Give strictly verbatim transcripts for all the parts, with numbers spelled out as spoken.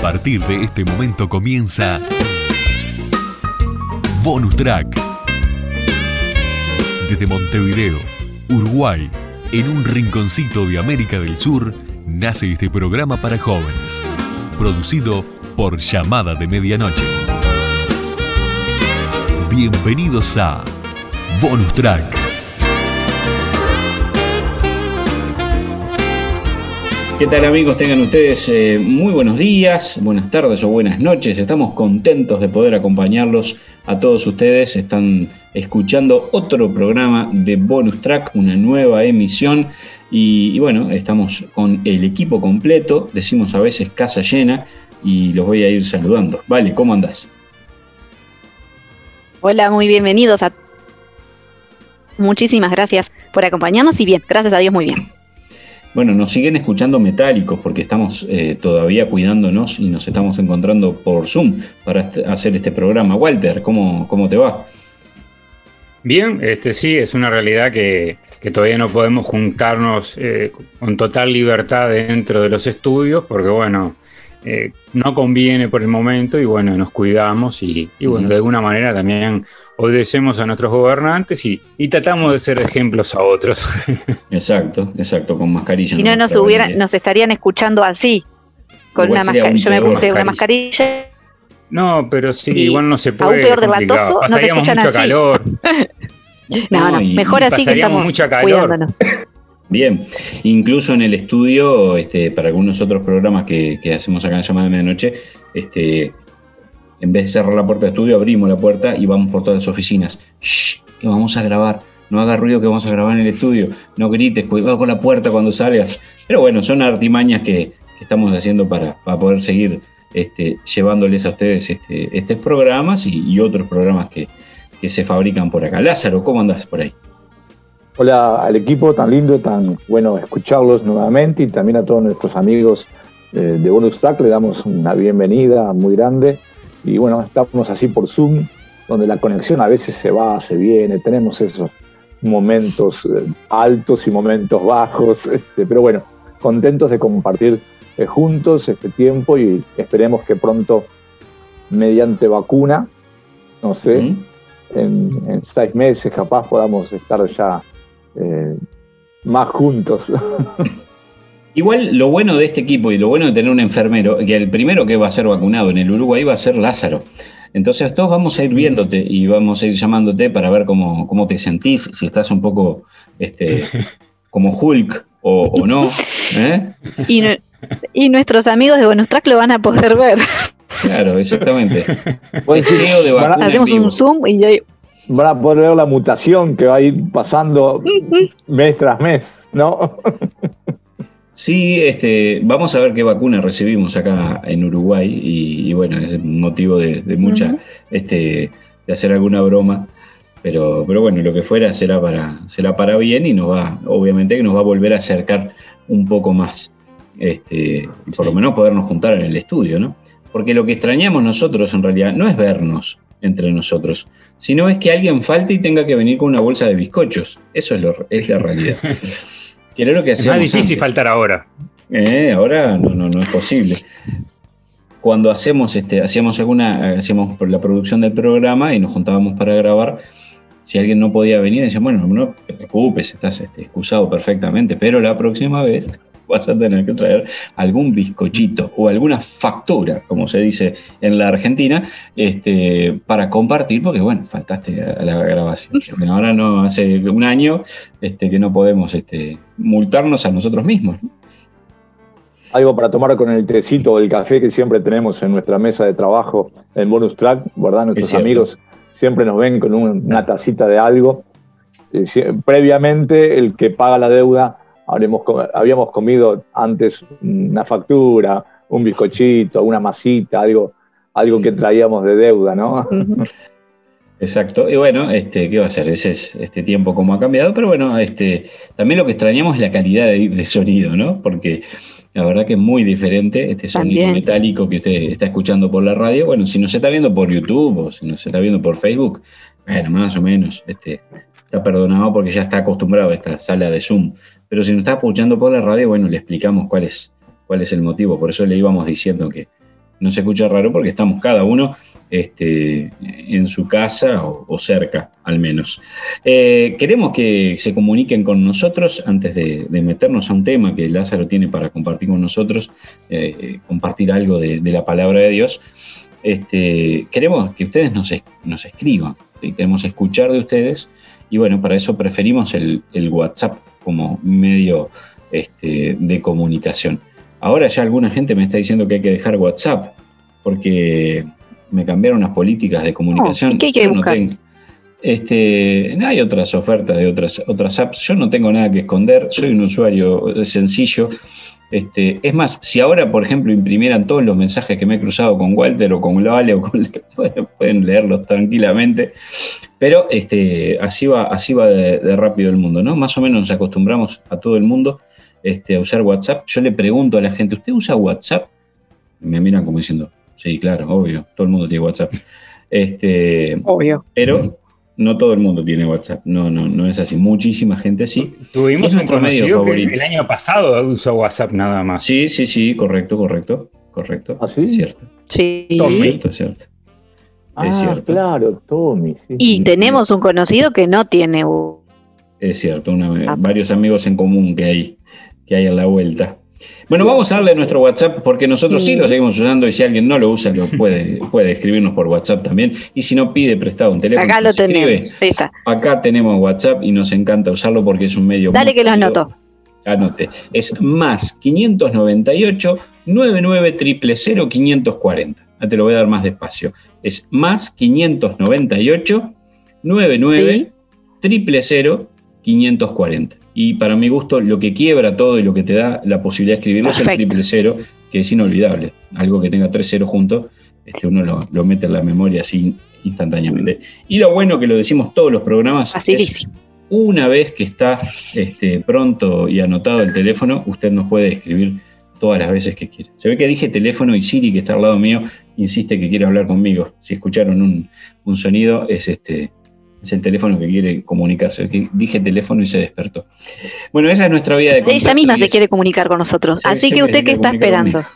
partir de este momento comienza Bonus Track. Desde Montevideo, Uruguay, en un rinconcito de América del Sur, nace este programa para jóvenes, producido por Llamada de Medianoche. Bienvenidos a Bonus Track. ¿Qué tal, amigos? Tengan ustedes eh, muy buenos días, buenas tardes o buenas noches. Estamos contentos de poder acompañarlos a todos ustedes. Están escuchando otro programa de Bonus Track, una nueva emisión. Y, y bueno, estamos con el equipo completo, decimos a veces casa llena, y los voy a ir saludando. Vale, ¿cómo andás? Hola, muy bienvenidos a... Muchísimas gracias por acompañarnos y bien, gracias a Dios, muy bien. Bueno, nos siguen escuchando metálicos porque estamos eh, todavía cuidándonos y nos estamos encontrando por Zoom para est- hacer este programa. Walter, ¿cómo, cómo te va? Bien, este sí, es una realidad que, que todavía no podemos juntarnos eh, con total libertad dentro de los estudios porque, bueno, eh, no conviene por el momento y, bueno, nos cuidamos y, y bueno, uh-huh. de alguna manera también obedecemos a nuestros gobernantes y, y tratamos de ser ejemplos a otros. Exacto, exacto, con mascarilla. Si no, nos, hubiera, nos estarían escuchando así, con igual una mascarilla. Yo me puse mascarilla. una mascarilla. No, pero sí, y igual no se puede. Aún peor de latoso, pasaríamos no se mucho calor. no, no, mejor así que estamos mucha calor. cuidándonos. Bien, incluso en el estudio, este, para algunos otros programas que, que hacemos acá en Llamada de Medianoche, este, en vez de cerrar la puerta de estudio, abrimos la puerta y vamos por todas las oficinas. Shh, que vamos a grabar. No hagas ruido que vamos a grabar en el estudio. No grites, cuidado con la puerta cuando salgas. Pero bueno, son artimañas que, que estamos haciendo para, para poder seguir este, llevándoles a ustedes este, estos programas y, y otros programas que, que se fabrican por acá. Lázaro, ¿cómo andás por ahí? Hola al equipo, tan lindo, tan bueno escucharlos nuevamente, y también a todos nuestros amigos eh, de Bonus Track le damos una bienvenida muy grande. Y bueno, estamos así por Zoom, donde la conexión a veces se va, se viene, tenemos esos momentos eh, altos y momentos bajos, este, pero bueno, contentos de compartir eh, juntos este tiempo y esperemos que pronto, mediante vacuna, no sé, ¿Mm? en, en seis meses capaz podamos estar ya eh, más juntos. Igual lo bueno de este equipo y lo bueno de tener un enfermero, que el primero que va a ser vacunado en el Uruguay va a ser Lázaro. Entonces todos vamos a ir viéndote y vamos a ir llamándote para ver cómo, cómo te sentís, si estás un poco este, como Hulk o, o no. ¿eh? Y, no, y nuestros amigos de Bonus Track lo van a poder ver. Claro, exactamente. De vacuna Hacemos un Zoom y ya... Van a poder ver la mutación que va a ir pasando mes tras mes, ¿no? Sí, este, vamos a ver qué vacuna recibimos acá en Uruguay y, y bueno, es motivo de, de mucha, uh-huh. este, de hacer alguna broma, pero, pero bueno, lo que fuera será para, será para bien y nos va, obviamente que nos va a volver a acercar un poco más, este, sí. por lo menos podernos juntar en el estudio, ¿no? Porque lo que extrañamos nosotros en realidad no es vernos entre nosotros, sino es que alguien falte y tenga que venir con una bolsa de bizcochos. Eso es, lo, es la realidad. Que era lo que es más difícil antes. Faltar ahora. Eh, ahora no, no, no es posible. Cuando hacemos, este, hacíamos alguna, hacíamos la producción del programa y nos juntábamos para grabar, si alguien no podía venir, decían, bueno, no te preocupes, estás este, excusado perfectamente, pero la próxima vez vas a tener que traer algún bizcochito o alguna factura, como se dice en la Argentina, este, para compartir, porque bueno, faltaste a la grabación. Porque ahora no, hace un año este, que no podemos este, multarnos a nosotros mismos, ¿no? Algo para tomar con el tecito o el café que siempre tenemos en nuestra mesa de trabajo en Bonus Track, ¿verdad? Nuestros amigos siempre nos ven con un, una tacita de algo. Eh, si, previamente, el que paga la deuda, habremos, habíamos comido antes una factura, un bizcochito, una masita, algo, algo que traíamos de deuda, ¿no? Exacto, y bueno, este, ¿qué va a ser? Ese es este tiempo como ha cambiado, pero bueno, este, también lo que extrañamos es la calidad de, de sonido, ¿no? Porque la verdad que es muy diferente este sonido también metálico que usted está escuchando por la radio. Bueno, si nos está viendo por YouTube o si nos está viendo por Facebook, bueno, más o menos, este, está perdonado porque ya está acostumbrado a esta sala de Zoom. Pero si nos está escuchando por la radio, bueno, le explicamos cuál es, cuál es el motivo. Por eso le íbamos diciendo que, no se escucha raro porque estamos cada uno este, en su casa o, o cerca, al menos. Eh, queremos que se comuniquen con nosotros antes de, de meternos a un tema que Lázaro tiene para compartir con nosotros, eh, compartir algo de, de la palabra de Dios. Este, queremos que ustedes nos, nos escriban, ¿sí? Queremos escuchar de ustedes y bueno, para eso preferimos el, el WhatsApp como medio este, de comunicación. Ahora ya alguna gente me está diciendo que hay que dejar WhatsApp porque me cambiaron las políticas de comunicación. Oh, ¿qué hay que Yo buscar? No tengo, este, hay otras ofertas de otras, otras apps. Yo no tengo nada que esconder, soy un usuario sencillo. Este, es más, si ahora, por ejemplo, imprimieran todos los mensajes que me he cruzado con Walter o con Vale, o con, bueno, pueden leerlos tranquilamente, pero este, así va, así va de, de rápido el mundo, ¿no? Más o menos nos acostumbramos a todo el mundo este, a usar WhatsApp. Yo le pregunto a la gente, ¿usted usa WhatsApp? Y me miran como diciendo, sí, claro, obvio, todo el mundo tiene WhatsApp. Este, obvio. Pero no todo el mundo tiene WhatsApp, no, no, no es así. Muchísima gente sí. Tuvimos un conocido que favorito. el año pasado usó WhatsApp nada más. Sí, sí, sí, correcto, correcto, correcto. ¿Ah, sí? Es cierto. Sí. Es cierto, es cierto. Ah, es cierto. claro, Tommy. Sí. Y tenemos un conocido que no tiene u- Es cierto, una, Ah. varios amigos en común que hay, que hay a la vuelta. Bueno, vamos a darle nuestro WhatsApp porque nosotros sí lo seguimos usando y si alguien no lo usa, lo puede, puede escribirnos por WhatsApp también. Y si no, pide prestado un teléfono. Acá lo nos escribe. tenemos. Ahí está. Acá tenemos WhatsApp y nos encanta usarlo porque es un medio Dale muy que lo rápido. anoto. Anote. Es más quinientos noventa y ocho, noventa y nueve, cero cero cero, quinientos cuarenta. Ya te lo voy a dar más despacio. Es más quinientos noventa y ocho, noventa y nueve, cero cero cero, quinientos cuarenta. Y para mi gusto, lo que quiebra todo y lo que te da la posibilidad de escribirlo es el Perfecto. triple cero, que es inolvidable. Algo que tenga tres ceros juntos, este, uno lo, lo mete en la memoria así instantáneamente. Y lo bueno que lo decimos todos los programas es Facilísimo. una vez que está este, pronto y anotado el teléfono, usted nos puede escribir todas las veces que quiera. Se ve que dije teléfono y Siri, que está al lado mío, insiste que quiere hablar conmigo. Si escucharon un, un sonido, es este... Es el teléfono que quiere comunicarse. Que dije teléfono y se despertó. Bueno, esa es nuestra vía de contacto. Ella misma y se es- quiere comunicar con nosotros. Sí, Así sí, que me usted quiere que está comunicar esperando.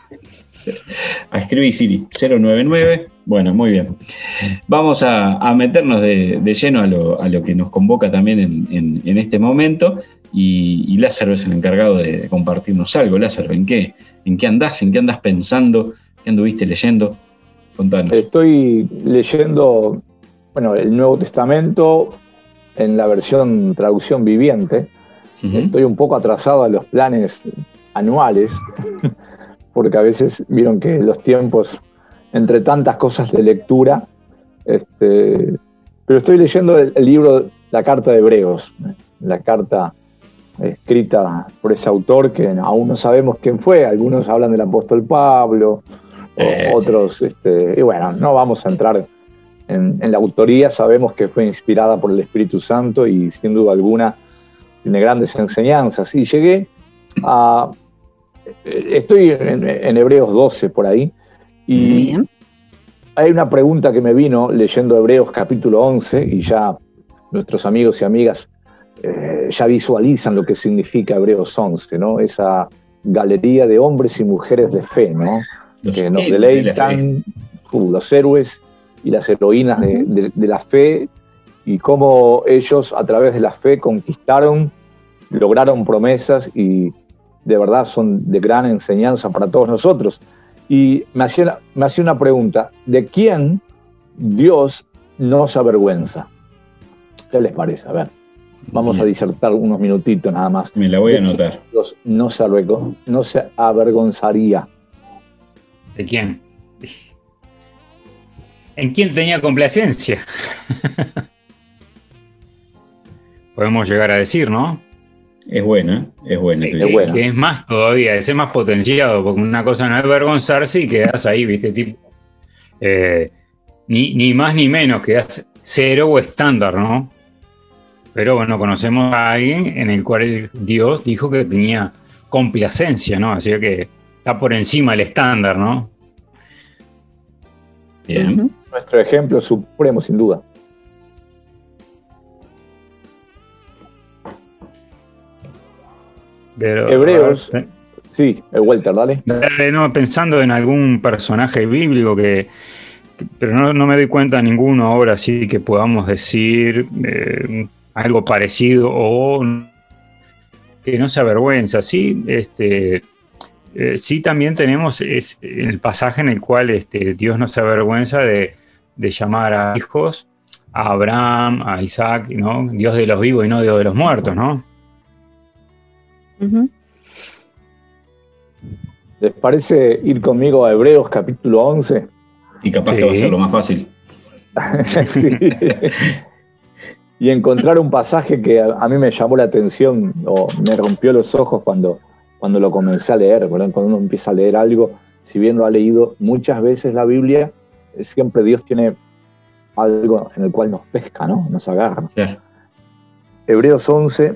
A escribir Siri, cero nueve nueve. Bueno, muy bien. Vamos a, a meternos de, de lleno a lo, a lo que nos convoca también en, en- en este momento. Y, y Lázaro es el encargado de compartirnos algo. Lázaro, ¿en qué, ¿en qué andás? ¿En qué andás pensando? ¿Qué anduviste leyendo? Contanos. Estoy leyendo, bueno, el Nuevo Testamento en la versión traducción viviente. Ujú. Estoy un poco atrasado a los planes anuales, porque a veces vieron que los tiempos, entre tantas cosas de lectura, este, pero estoy leyendo el, el libro, la carta de Hebreos, la carta escrita por ese autor que aún no sabemos quién fue. Algunos hablan del apóstol Pablo, Eh, o otros, este, y bueno, no vamos a entrar en, en la autoría. Sabemos que fue inspirada por el Espíritu Santo y sin duda alguna tiene grandes enseñanzas. Y llegué a, estoy en, en Hebreos doce por ahí, y Bien. hay una pregunta que me vino leyendo Hebreos capítulo once, y ya nuestros amigos y amigas eh, ya visualizan lo que significa Hebreos once, ¿no? Esa galería de hombres y mujeres de fe, ¿no? Los Que nos héroes de la fe. deleitan, uh, los héroes y las heroínas de, de- de la fe, y cómo ellos a través de la fe conquistaron, lograron promesas, y de verdad son de gran enseñanza para todos nosotros. Y me hacía, me hacía una pregunta: ¿de quién Dios no se avergüenza? ¿Qué les parece? A ver, vamos a disertar unos minutitos nada más. Me la voy a ¿De quién anotar. Dios no se, avergo- no se avergonzaría? ¿De quién? ¿En quién tenía complacencia? Podemos llegar a decir, ¿no? Es buena, es buena. Que, Es buena. que es más todavía, es más potenciado, porque una cosa no es avergonzarse y quedás ahí, ¿viste? Tipo, eh, ni, ni más ni menos, quedás cero o estándar, ¿no? Pero bueno, conocemos a alguien en el cual Dios dijo que tenía complacencia, ¿no? Así que está por encima del estándar, ¿no? Bien. Ujú. Nuestro ejemplo supremo, sin duda. Pero, Hebreos. a ver, Sí, el Walter, dale. Dale, no, pensando en algún personaje bíblico que, que pero no, no me doy cuenta de ninguno ahora sí que podamos decir eh, algo parecido o que no se avergüenza, sí, este, eh, sí también tenemos es, el pasaje en el cual este, Dios no se avergüenza de, de llamar a hijos, a Abraham, a Isaac, ¿no? Dios de los vivos y no Dios de los muertos, ¿no? Uh-huh. ¿Les parece ir conmigo a Hebreos capítulo once? Y capaz sí. que va a ser lo más fácil. Sí. Y encontrar un pasaje que a, a mí me llamó la atención o me rompió los ojos cuando, cuando lo comencé a leer, ¿verdad? Cuando uno empieza a leer algo, si bien lo ha leído muchas veces la Biblia, siempre Dios tiene algo en el cual nos pesca, ¿no? Nos agarra. Claro. Hebreos once,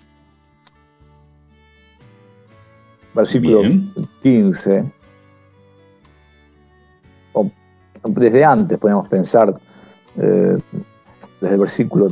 versículo Bien. quince. O desde antes podemos pensar, eh, desde el versículo.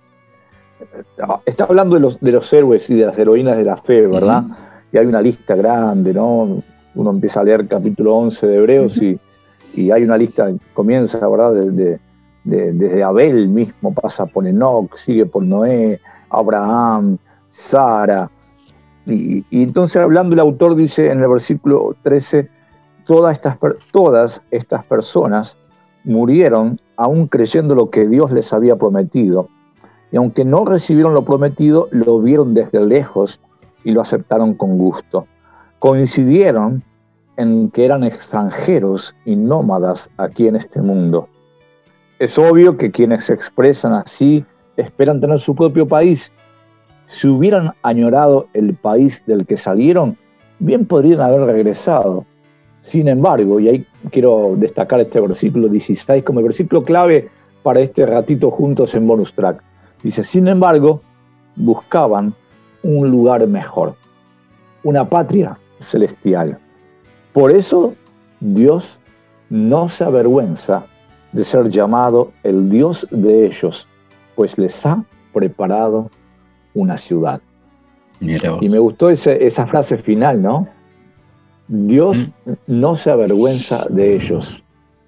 Está hablando de los, de los héroes y de las heroínas de la fe, ¿verdad? Uh-huh. Y hay una lista grande, ¿no? Uno empieza a leer capítulo once de Hebreos uh-huh. y, y hay una lista, comienza, ¿verdad? De, de, de, desde Abel mismo, pasa por Enoc, sigue por Noé, Abraham, Sara. Y, y entonces hablando el autor dice en el versículo trece, todas estas, todas estas personas murieron aún creyendo lo que Dios les había prometido. Y aunque no recibieron lo prometido, lo vieron desde lejos y lo aceptaron con gusto. Coincidieron en que eran extranjeros y nómadas aquí en este mundo. Es obvio que quienes se expresan así esperan tener su propio país. Si hubieran añorado el país del que salieron, bien podrían haber regresado. Sin embargo, y ahí quiero destacar este versículo dieciséis como el versículo clave para este ratito juntos en Bonus Track. Dice, sin embargo, buscaban un lugar mejor, una patria celestial. Por eso, Dios no se avergüenza de ser llamado el Dios de ellos, pues les ha preparado una ciudad. Y me gustó ese, esa frase final, ¿no? Dios ¿Mm? no se avergüenza de ellos.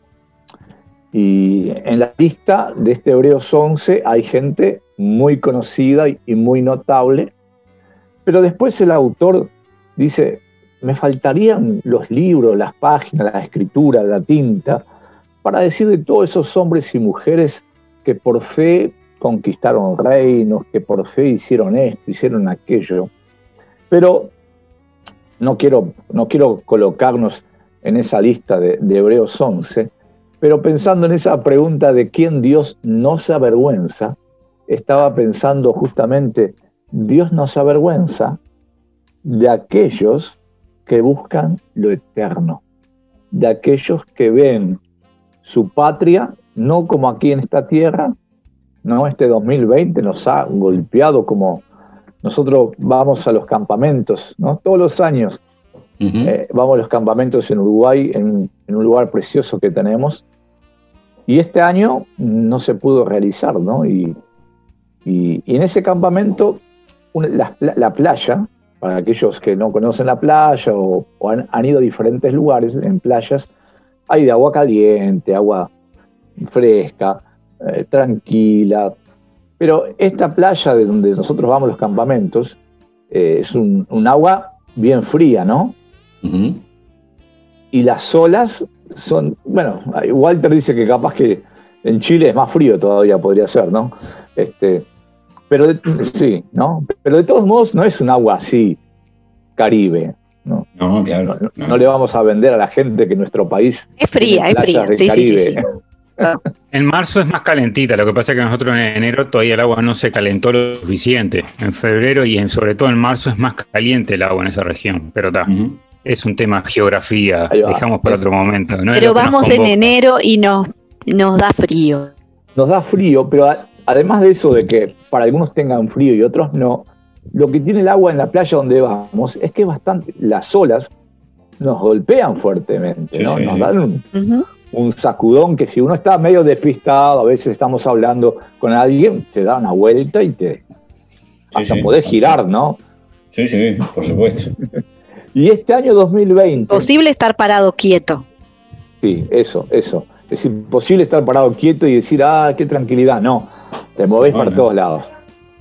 Y en la lista de este Hebreos once hay gente muy conocida y muy notable, pero después el autor dice, me faltarían los libros, las páginas, la escritura, la tinta, para decir de todos esos hombres y mujeres que por fe conquistaron reinos, que por fe hicieron esto, hicieron aquello. Pero no quiero, no quiero colocarnos en esa lista de, de Hebreos once, pero pensando en esa pregunta de quién Dios no se avergüenza, estaba pensando justamente, Dios no se avergüenza de aquellos que buscan lo eterno, de aquellos que ven su patria, no como aquí en esta tierra, no, este dos mil veinte nos ha golpeado como nosotros vamos a los campamentos, ¿no? Todos los años uh-huh. eh, vamos a los campamentos en Uruguay, en, en un lugar precioso que tenemos, y este año no se pudo realizar, ¿no? Y, y, y en ese campamento, una, la, la playa, para aquellos que no conocen la playa o, o han, han ido a diferentes lugares en playas, hay de agua caliente, agua fresca, eh, tranquila. Pero esta playa de donde nosotros vamos a los campamentos eh, es un, un agua bien fría, ¿no? Uh-huh. Y las olas son, bueno, Walter dice que capaz que en Chile es más frío todavía, podría ser, ¿no? Este, pero de, sí, ¿no? Pero de todos modos no es un agua así, Caribe, ¿no? No, claro. No, no, no le vamos a vender a la gente que nuestro país es fría, es fría, sí, sí, sí, sí. En marzo es más calentita, lo que pasa es que nosotros en enero todavía el agua no se calentó lo suficiente. En febrero y en, sobre todo en marzo es más caliente el agua en esa región, pero está. Uh-huh. Es un tema de geografía, dejamos para otro momento. No pero vamos en enero y nos, nos da frío. Nos da frío, pero a, además de eso de que para algunos tengan frío y otros no, lo que tiene el agua en la playa donde vamos es que bastante, las olas nos golpean fuertemente, sí, ¿no? Sí, nos dan un, uh-huh. un sacudón que si uno está medio despistado, a veces estamos hablando con alguien, te da una vuelta y te sí, hasta sí, podés girar, ¿no? Sí, sí, por supuesto. Y este año dos mil veinte... Posible estar parado quieto. Sí, eso, eso. Es imposible estar parado quieto y decir, ah, qué tranquilidad. No, te movés bueno. para todos lados.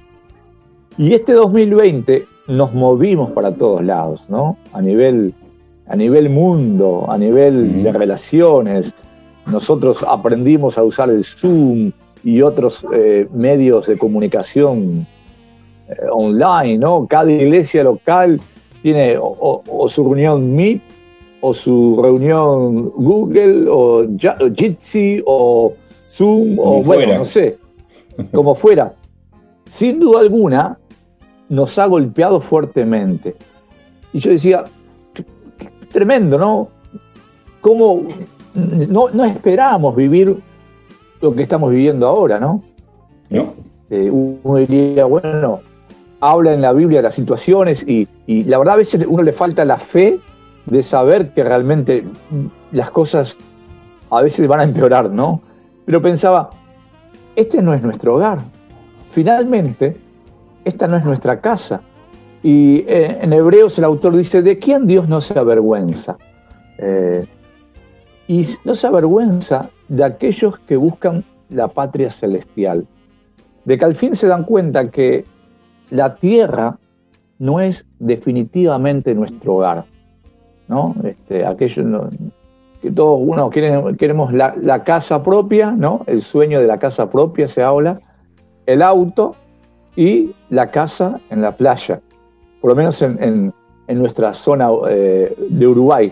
Y este dos mil veinte nos movimos para todos lados, ¿no? A nivel, a nivel mundo, a nivel mm. de relaciones. Nosotros aprendimos a usar el Zoom y otros eh, medios de comunicación eh, online, ¿no? Cada iglesia local tiene o, o, o su reunión Meet, o su reunión Google, o Jitsi, o Zoom, como o fuera. Bueno, no sé, como fuera. Sin duda alguna, nos ha golpeado fuertemente. Y yo decía, qué, qué tremendo, ¿no? ¿Cómo no, no esperábamos vivir lo que estamos viviendo ahora, ¿no? No. Eh, uno diría, bueno, habla en la Biblia de las situaciones y, y la verdad a veces a uno le falta la fe de saber que realmente las cosas a veces van a empeorar, ¿no? Pero pensaba, este no es nuestro hogar. Finalmente, esta no es nuestra casa. Y eh, en Hebreos el autor dice, ¿de quién Dios no se avergüenza? Eh, y no se avergüenza de aquellos que buscan la patria celestial. De que al fin se dan cuenta que la tierra no es definitivamente nuestro hogar, ¿no? Este, aquello no, que todos uno quieren, queremos la, la casa propia, ¿no? El sueño de la casa propia se habla, el auto y la casa en la playa, por lo menos en, en, en nuestra zona eh, de Uruguay.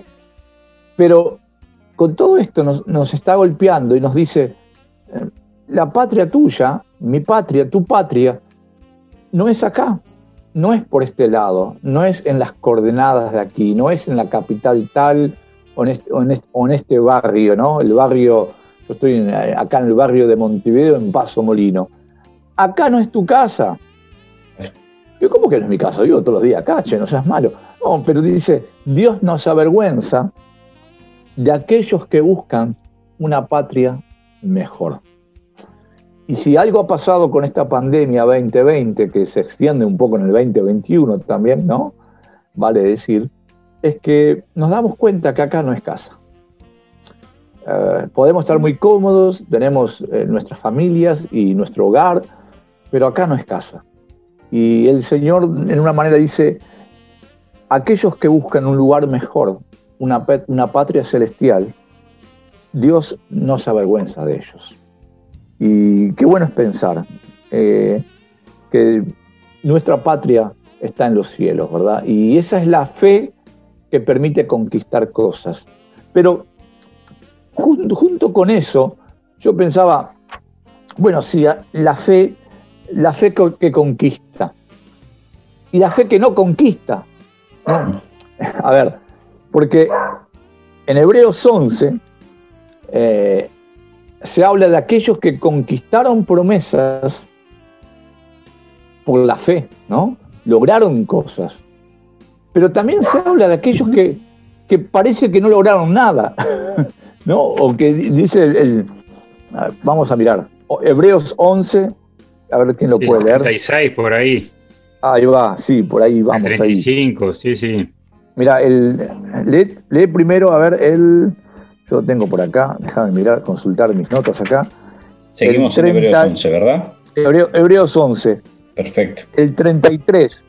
Pero con todo esto nos, nos está golpeando y nos dice, eh, la patria tuya, mi patria, tu patria, no es acá. No es por este lado, no es en las coordenadas de aquí, no es en la capital tal o en este, o en este, o en este barrio, ¿no? El barrio, yo estoy en, acá en el barrio de Montevideo, en Paso Molino. Acá no es tu casa. Yo, ¿cómo que no es mi casa? Vivo todos los días acá, che, no seas malo. No, pero dice, Dios nos avergüenza de aquellos que buscan una patria mejor. Y si algo ha pasado con esta pandemia veinte veinte, que se extiende un poco en el veinte veintiuno también, ¿no? Vale decir, es que nos damos cuenta que acá no es casa. Eh, podemos estar muy cómodos, tenemos eh, nuestras familias y nuestro hogar, pero acá no es casa. Y el Señor, en una manera, dice, aquellos que buscan un lugar mejor, una, una patria celestial, Dios no se avergüenza de ellos. Y qué bueno es pensar eh, que nuestra patria está en los cielos, ¿verdad? Y esa es la fe que permite conquistar cosas. Pero junto, junto con eso, yo pensaba, bueno, sí, la fe, la fe que conquista y la fe que no conquista, ¿no? A ver, porque en Hebreos once, eh, se habla de aquellos que conquistaron promesas por la fe, ¿no? Lograron cosas. Pero también se habla de aquellos que, que parece que no lograron nada, ¿no? O que dice, el, el, vamos a mirar, Hebreos once, a ver quién lo sí, puede leer. treinta y seis por ahí. Ahí va, sí, por ahí vamos. treinta y cinco, ahí. Sí, sí. Mira, el, lee, lee primero, a ver, el... Yo lo tengo por acá, déjame mirar, consultar mis notas acá. Seguimos treinta, en Hebreos once, ¿verdad? Hebreo, Hebreos once. Perfecto. El treinta y tres.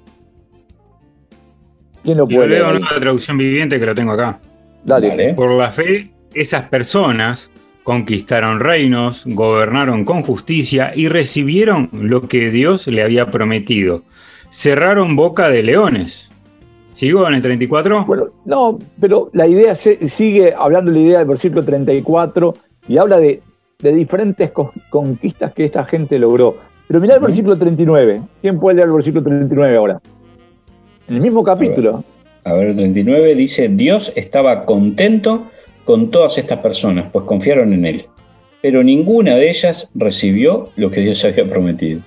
¿Quién lo puede leer? Yo leo en una traducción viviente que lo tengo acá. Dale. Dale. Por la fe, esas personas conquistaron reinos, gobernaron con justicia y recibieron lo que Dios le había prometido. Cerraron boca de leones. ¿Sigo en el treinta y cuatro? Bueno, no, pero la idea se, sigue hablando la idea del versículo treinta y cuatro y habla de, de diferentes co- conquistas que esta gente logró. Pero mirá el versículo treinta y nueve. ¿Quién puede leer el versículo treinta y nueve ahora? En el mismo capítulo. A ver, a ver, el treinta y nueve dice, Dios estaba contento con todas estas personas, pues confiaron en Él. Pero ninguna de ellas recibió lo que Dios había prometido.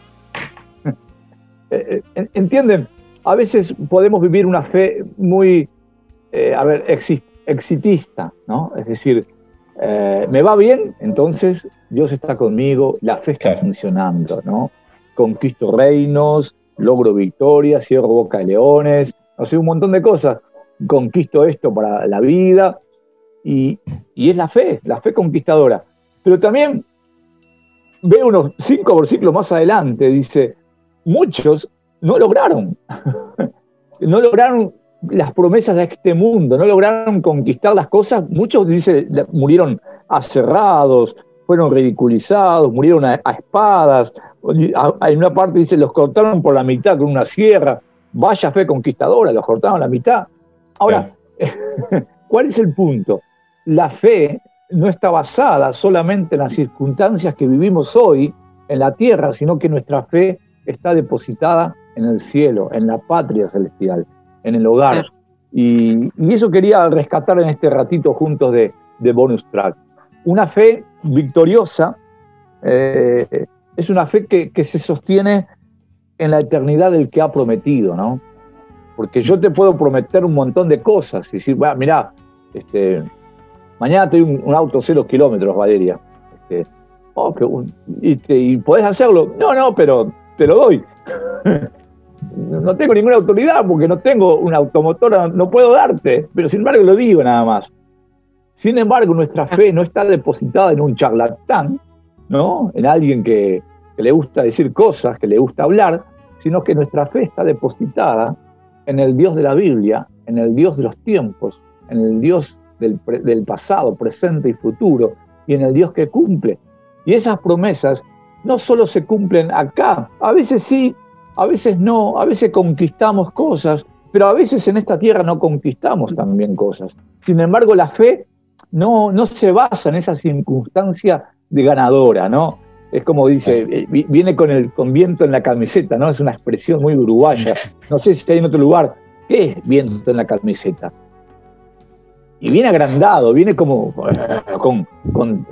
¿Entienden? A veces podemos vivir una fe muy, eh, a ver, exist, exitista, ¿no? Es decir, eh, me va bien, entonces Dios está conmigo, la fe está claro. funcionando, ¿no? Conquisto reinos, logro victorias, cierro boca de leones, no sé, un montón de cosas. conquisto esto para la vida, y, y es la fe, la fe conquistadora. Pero también veo unos cinco versículos más adelante, dice, muchos no lograron, no lograron las promesas de este mundo, no lograron conquistar las cosas, muchos, dice, murieron aserrados, fueron ridiculizados, murieron a, a espadas, en una parte dice, los cortaron por la mitad con una sierra, vaya fe conquistadora, los cortaron a la mitad. Ahora, yeah. ¿Cuál es el punto? La fe no está basada solamente en las circunstancias que vivimos hoy en la tierra, sino que nuestra fe está depositada en el cielo, en la patria celestial, en el hogar. Y, y eso quería rescatar en este ratito juntos de, de Bonus Track. Una fe victoriosa eh, es una fe que, que se sostiene en la eternidad del que ha prometido, ¿no? Porque yo te puedo prometer un montón de cosas y decir, bueno, mirá, este, mañana te doy un, un auto cero kilómetros, Valeria. Este, oh, que un, y, te, ¿Y podés hacerlo? No, no, pero te lo doy. No tengo ninguna autoridad porque no tengo una automotora, no puedo darte, pero sin embargo lo digo nada más. Sin embargo, nuestra fe no está depositada en un charlatán, ¿no? En alguien que, que le gusta decir cosas, que le gusta hablar, sino que nuestra fe está depositada en el Dios de la Biblia, en el Dios de los tiempos, en el Dios del, del pasado, presente y futuro, y en el Dios que cumple. Y esas promesas no solo se cumplen acá, a veces sí, a veces no, a veces conquistamos cosas, pero a veces en esta tierra no conquistamos también cosas. Sin embargo, la fe no, no se basa en esa circunstancia de ganadora, ¿no? Es como dice, viene con el con viento en la camiseta, ¿no? Es una expresión muy uruguaya. No sé si hay en otro lugar. ¿Qué es viento en la camiseta? Y viene agrandado, viene como con, con,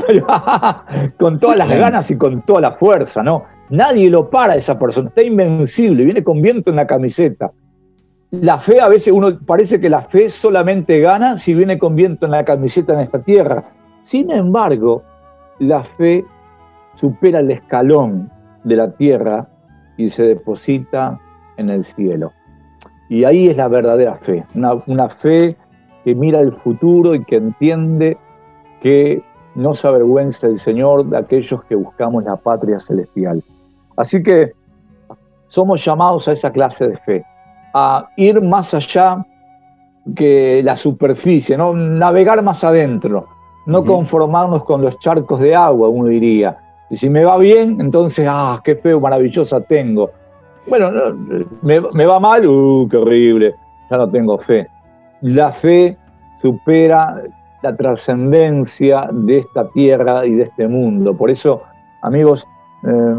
con todas las ganas y con toda la fuerza, ¿no? Nadie lo para a esa persona, está invencible, viene con viento en la camiseta. La fe, a veces uno parece que la fe solamente gana si viene con viento en la camiseta en esta tierra. Sin embargo, la fe supera el escalón de la tierra y se deposita en el cielo. Y ahí es la verdadera fe, una, una fe que mira el futuro y que entiende que no se avergüenza el Señor de aquellos que buscamos la patria celestial. Así que somos llamados a esa clase de fe, a ir más allá que la superficie, ¿no? Navegar más adentro, no uh-huh. conformarnos con los charcos de agua, uno diría. Y si me va bien, entonces, ah, qué feo, maravillosa tengo. Bueno, me, me va mal, uh, qué horrible, ya no tengo fe. La fe supera la trascendencia de esta tierra y de este mundo. Por eso, amigos, eh,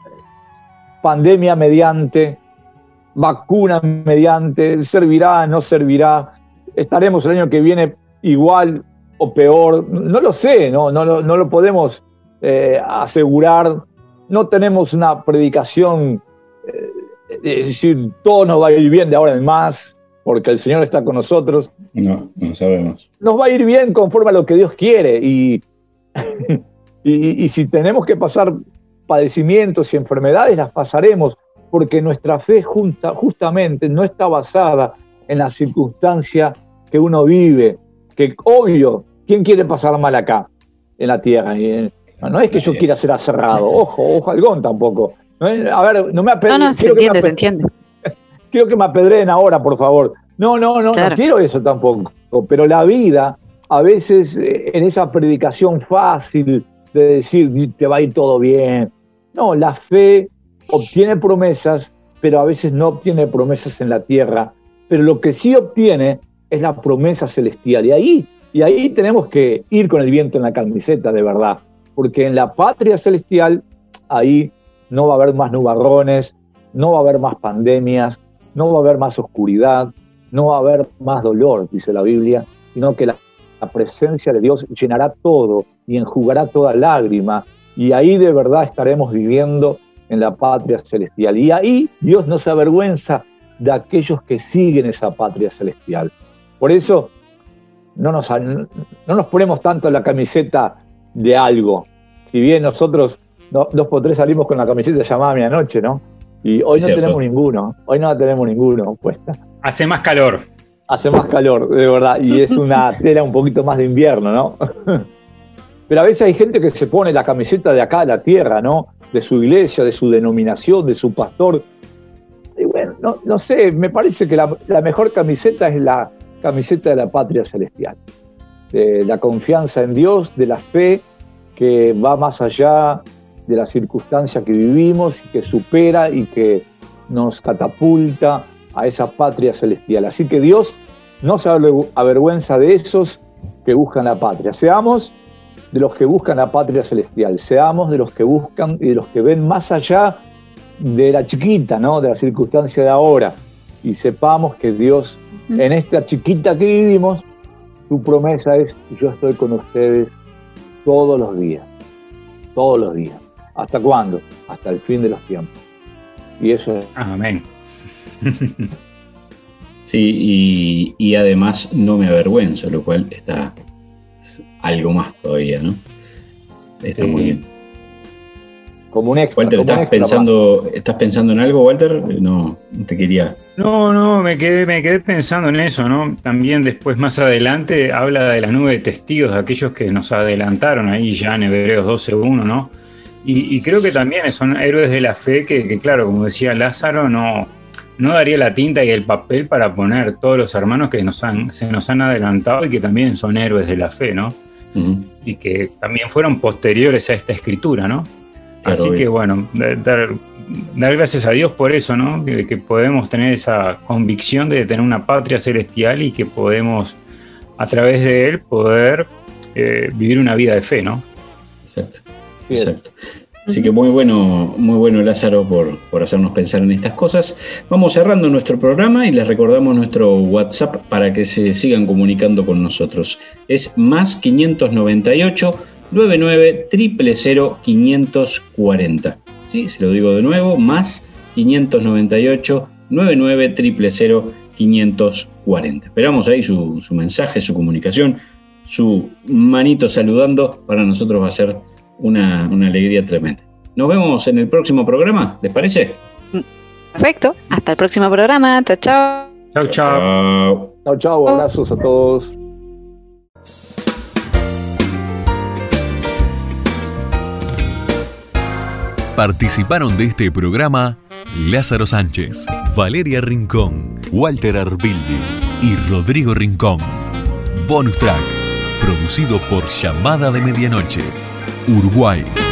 pandemia mediante, vacuna mediante, servirá, no servirá, estaremos el año que viene igual o peor, no lo sé, no, no, no lo podemos eh, asegurar, no tenemos una predicación, eh, es decir, todo nos va a ir bien de ahora en más, porque el Señor está con nosotros. No, no sabemos. Nos va a ir bien conforme a lo que Dios quiere, y, y, y si tenemos que pasar padecimientos y enfermedades, las pasaremos, porque nuestra fe junta, justamente no está basada en la circunstancia que uno vive, que obvio, ¿quién quiere pasar mal acá, en la tierra? Y, no, no es que yo quiera ser aserrado, ojo, ojo algón tampoco. No es, a ver, no me apedreen. No, no, se entiende, se entiende. Quiero que me apedreen ahora, por favor. No, no, no, claro. No quiero eso tampoco. Pero la vida, a veces, en esa predicación fácil de decir, te va a ir todo bien. No, la fe obtiene promesas, pero a veces no obtiene promesas en la tierra. Pero lo que sí obtiene es la promesa celestial. Y ahí, y ahí tenemos que ir con el viento en la camiseta, de verdad. Porque en la patria celestial, ahí no va a haber más nubarrones, no va a haber más pandemias, no va a haber más oscuridad, no va a haber más dolor, dice la Biblia, sino que la, la presencia de Dios llenará todo y enjugará toda lágrima. Y ahí de verdad estaremos viviendo en la patria celestial. Y ahí Dios no se avergüenza de aquellos que siguen esa patria celestial. Por eso no nos, no nos ponemos tanto la camiseta de algo. Si bien nosotros no, dos por tres salimos con la camiseta llamada Medianoche, ¿no? Y hoy no tenemos ninguno, hoy no la tenemos ninguno puesta. Hace más calor. hace más calor, de verdad, y es una tela un poquito más de invierno, ¿no? Pero a veces hay gente que se pone la camiseta de acá, de la tierra, ¿no? De su iglesia, de su denominación, de su pastor. Y bueno, no, no sé, me parece que la, la mejor camiseta es la camiseta de la patria celestial. De la confianza en Dios, de la fe que va más allá de la circunstancia que vivimos y que supera y que nos catapulta a esa patria celestial. Así que Dios no se avergüenza de esos que buscan la patria. Seamos de los que buscan la patria celestial, seamos de los que buscan y de los que ven más allá de la chiquita, ¿no? De la circunstancia de ahora, y sepamos que Dios, en esta chiquita que vivimos, su promesa es: yo estoy con ustedes todos los días, todos los días. ¿Hasta cuándo? Hasta el fin de los tiempos. Y eso es... Amén. Sí, y, y además no me avergüenzo, lo cual está algo más todavía, ¿no? Está sí. Muy bien. Como un extra. Walter, ¿estás pensando, ¿estás pensando en algo, Walter? No, no te quería... No, no, me quedé, me quedé pensando en eso, ¿no? También después, más adelante, habla de la nube de testigos, de aquellos que nos adelantaron ahí ya en Hebreos doce uno, ¿no? Y, y creo que también son héroes de la fe que, que claro, como decía Lázaro, no, no daría la tinta y el papel para poner todos los hermanos que nos han, se nos han adelantado y que también son héroes de la fe, ¿no? Uh-huh. Y que también fueron posteriores a esta escritura, ¿no? Claro, así bien. Que bueno, dar, dar gracias a Dios por eso, ¿no? Que, que podemos tener esa convicción de tener una patria celestial y que podemos, a través de él, poder eh, vivir una vida de fe, ¿no? Exacto. Exacto. Así que muy bueno, muy bueno Lázaro por, por hacernos pensar en estas cosas. Vamos cerrando nuestro programa y les recordamos nuestro WhatsApp para que se sigan comunicando con nosotros. Es más quinientos noventa y ocho, noventa y nueve, cero cero cero, quinientos cuarenta. ¿Sí? Se lo digo de nuevo, más quinientos noventa y ocho, noventa y nueve, cero cero cero, quinientos cuarenta. Esperamos ahí su, su mensaje, su comunicación, su manito saludando. Para nosotros va a ser Una, una alegría tremenda. Nos vemos en el próximo programa, ¿les parece? Perfecto, hasta el próximo programa. Chao, chao. Chao, chao. Chao, chao, abrazos a todos. Participaron de este programa Lázaro Sánchez, Valeria Rincón, Walter Arbildi y Rodrigo Rincón. Bonus Track, producido por Llamada de Medianoche, Uruguay.